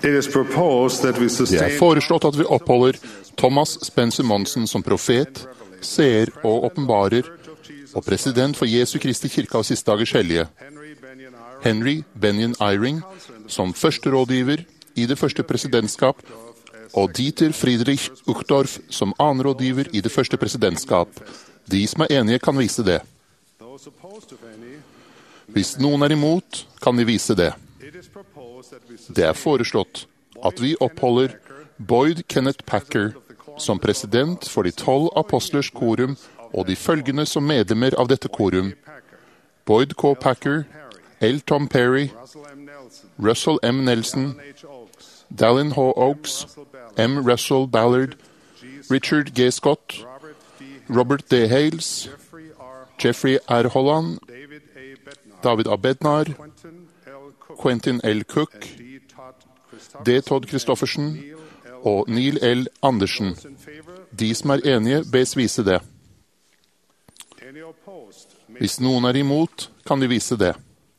Det er foreslått at vi oppholder Thomas Spencer Monson som profet, seer og åpenbarer, og president for Jesu Kristi kirke av siste dagers hellige. Henry Benyon Eyring som første rådgiver i det første presidentskap, og Dieter Friedrich Uchtdorf som annenrådgiver i det første presidentskap. De som er enige kan vise det. Hvis noen er imot, kan de vise det. Det er foreslått at vi oppholder Boyd Kenneth Packer som president for de 12 apostlers korum og de følgende som medlemmer av dette korum. Boyd K. Packer, L. Tom Perry, Russell M. Nelson, Dallin H. Oaks, M. Russell Ballard, Richard G. Scott, Robert D. Hales, Jeffrey R. Holland, David A. Bednar, Quentin L. Cook, D. Todd Christoffersen og Neil L. Andersen. De som er enige, bes vise det. Hvis noen er imot, kan de vise det.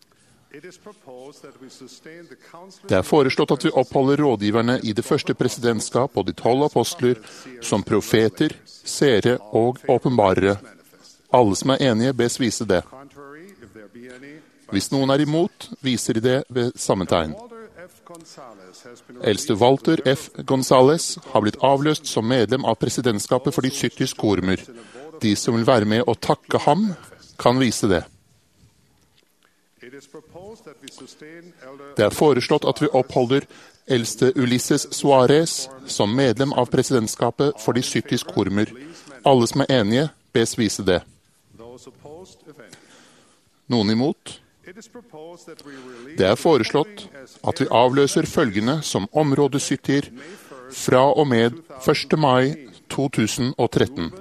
Det er foreslått at vi oppholder rådgiverne i det første presidentskap og de 12 apostler som profeter, seere og åpenbarere. Alle som er enige, bes vise det. Hvis noen er imot, viser de det ved samme tegn. Eldste Walter F. Gonzales har blitt avløst som medlem av presidentskapet for de 70 korumer. De som vil være med å takke ham, kan vise det. Det er foreslått at vi oppholder eldste Ulysses Suarez som medlem av presidentskapet for de 70 korumer. Alle som er enige, bes vise det. Noen imot? Det er foreslått at vi avløser følgende som områdesytter fra og med 1. mai 2013.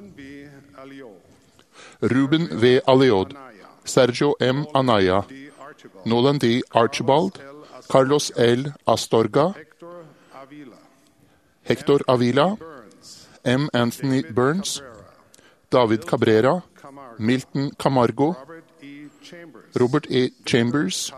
Ruben V. Aliod, Sergio M. Anaya, Nolan D. Archibald, Carlos L. Astorga, Hector Avila, M. Anthony Burns, David Cabrera, Milton Camargo, Robert E. Chambers,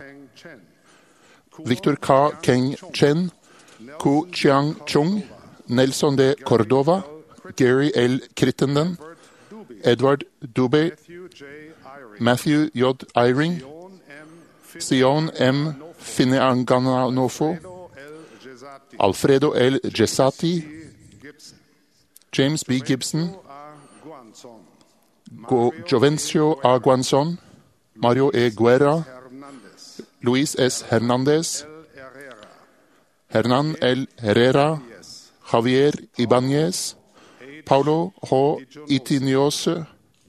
Victor K. Keng Chen, Ku Chiang Chung, Nelson D. Cordova, Gary L. Crittenden, Edward Dubé, Matthew J. Eyring, Sion M. Fineanganofo, Alfredo L. Gesati, James B. Gibson, Jovencio A. Guanzon, Mario E. Guerra, Luis S. Hernandez, Hernan L. Herrera, Javier Ibanez, Paulo H. Itiniose,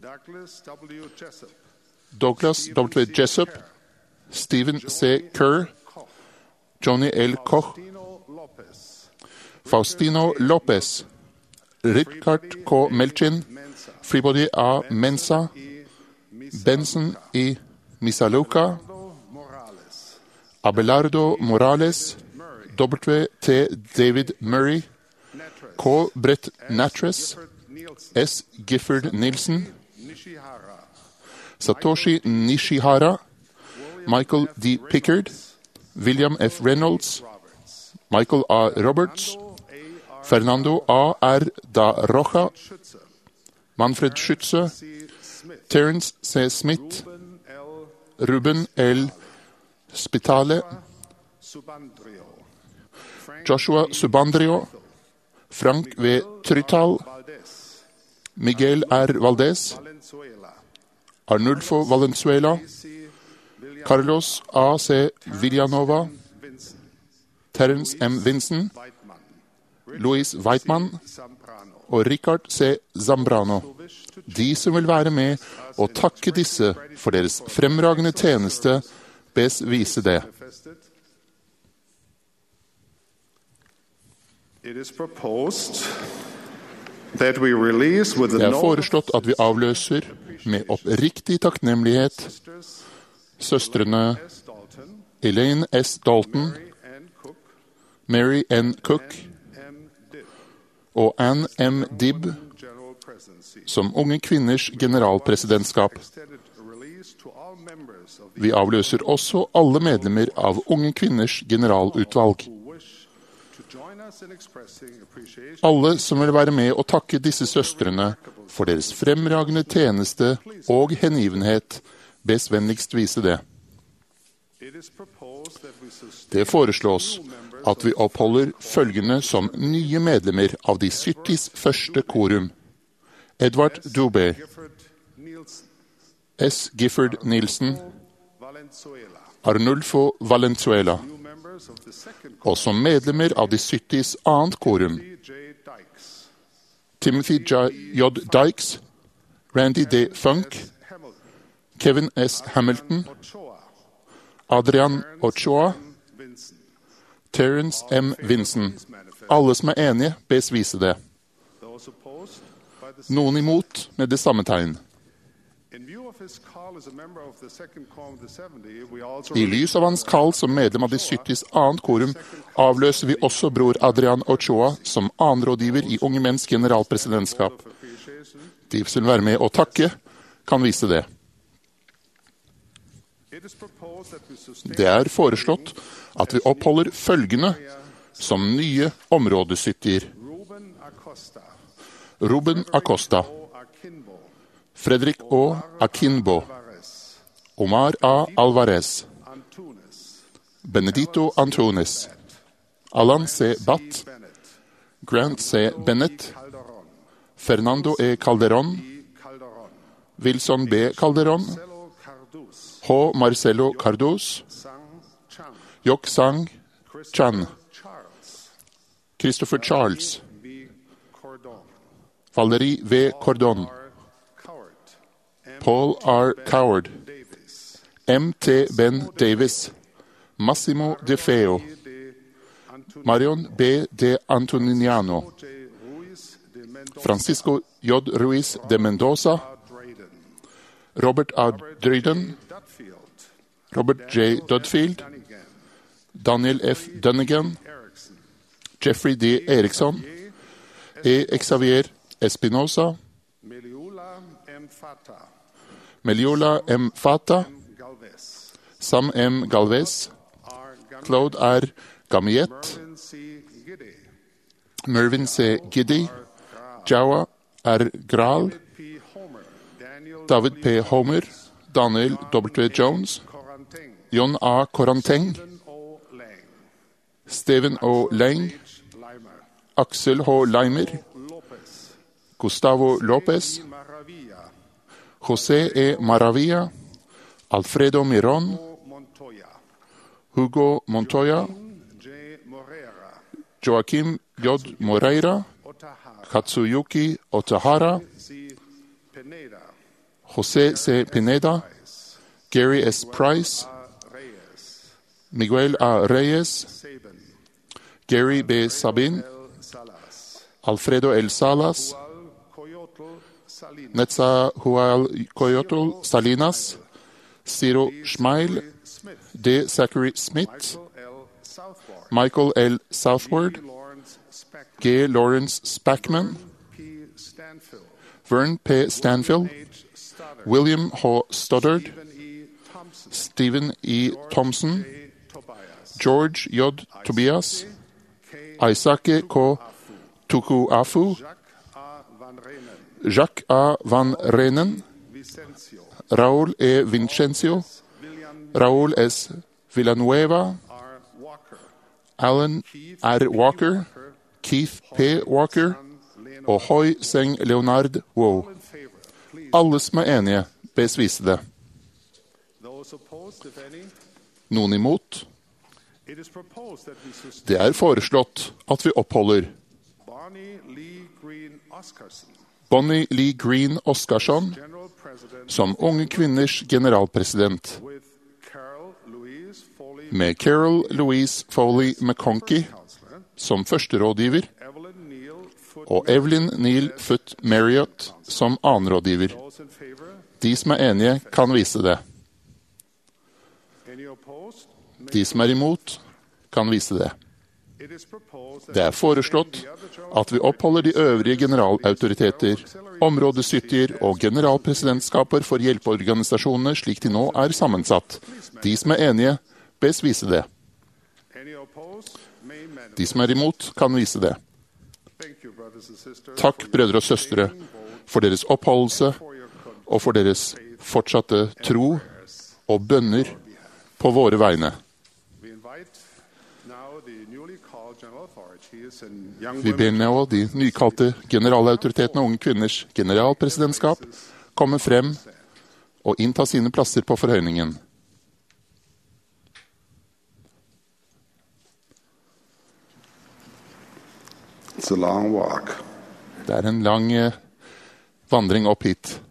Douglas W. Jessup, Stephen C. Kerr, Johnny L. Koch, Faustino Lopez, Richard K. Melchin, Fribody A. Mensa, Benson E. Misaluka, Abelardo Morales, W. T. David Murray, K. Brett Natres, S. Gifford Nielsen, Satoshi Nishihara, Michael D. Pickard, William F. Reynolds, Michael A. Roberts, Fernando A. R. da Rocha, Manfred Schütze, Terence C. Smith, Ruben L. Spitale, Joshua Subandrio, Frank V. Trytal, Miguel R. Valdez, Arnulfo Valenzuela, Carlos A. C. Villanova, Terence M. Vinson, Louis Weitmann og Richard C. Zambrano. De som vil være med og takke disse for deres fremragende tjeneste, bes vise det. Det er foreslått at vi avløser med oppriktig takknemlighet søstrene Elaine S. Dalton, Mary N. Cook og Ann M. Dibb som Unge Kvinners generalpresidentskap. Vi avløser også alle medlemmer av Unge Kvinners generalutvalg. Alle som vil være med og takke disse søstrene for deres fremragende tjeneste og hengivenhet, bes vennligst vise det. Det foreslås at vi oppholder følgende som nye medlemmer av de 70s første korum: Edvard Dubé, S. Gifford Nielsen, Arnulfo Valenzuela, og som medlemmer av de 70s annet korum: Timothy J. Dykes, Randy D. Funk, Kevin S. Hamilton, Adrian Ochoa, Terence M. Vinson. Alle som er enige, bes vise det. Noen imot med det samme tegn. I lys av hans kall som medlem av de 70s annet korum, avløser vi også bror Adrian Ochoa som annenrådgiver i Unge Menns generalpresidentskap. De som vil være med og takke, kan vise det. Det er foreslått at vi oppholder følgende som nye områdesyttier: Ruben Acosta, Fredrik O. Akinbo, Omar A. Alvarez, Benedito Antunes, Alan C. Batt, Grant C. Bennett, Fernando E. Calderón, Wilson B. Calderón, H. Marcelo Cardos, Yok Sang Chan, Christopher Charles, Valerie V. Cordon, Paul R. Coward, M.T. Ben Davis, Massimo De Feo, Marion B. De Antoniano, Francisco J. Ruiz de Mendoza, Robert A. Drayden, Robert J. Dudfield, Daniel F. Dunnigan, Jeffrey D. Eriksson, E. Xavier Espinosa, Meliola M. Fata, Sam M. Galvez, Claude R. Gamiet, Mervyn C. Giddy, Jawa R. Graal, David P. Homer, Daniel W. Jones, John A. Koranteng, Stephen O. Lang, Axel H. Leimer, Gustavo Lopez, José E. Maravilla, Alfredo Miron, Hugo Montoya, Joaquim J. Moreira, Katsuyuki Otahara, José C. Pineda, Gary S. Price, Miguel A. Reyes, Gary B. Sabin, Alfredo L. Salas, Netzahual Coyotl Salinas, Ciro Schmeil, D. Zachary Smith, Michael L. Southward, G. Lawrence Spackman, Vern P. Stanfield, William H. Stoddard, Stephen E. Thompson, George J. Tobias, Isake K. Tukuafu, Jacques A. Van Renen, Raúl E. Vincencio, Raúl S. Villanueva, Alan R. Walker, Keith P. Walker og Hoi Seng Leonard Wow. Alle som er enige, bes vise det. Noen imot? Det er foreslått at vi oppholder Bonnie Lee Green Oscarsson som Unge Kvinners generalpresident, med Carol Louise Foley McConkie som førsterådgiver og Evelyn Neal Foote Marriott som annenrådgiver. De som er enige, kan vise det. De som er imot, kan vise det. Det er foreslått at vi oppholder de øvrige generalautoriteter, områdesyttier og generalpresidentskaper for hjelpeorganisasjonene slik de nå er sammensatt. De som er enige, bes vise det. De som er imot, kan vise det. Takk, brødre og søstre, for deres oppholdelse og for deres fortsatte tro og bønner på våre vegne. Vi ber nå de nykalte generalautoritetene og unge kvinners generalpresidentskap komme frem og innta sine plasser på forhøyningen. It's a long walk. Det er en lang vandring opp hit.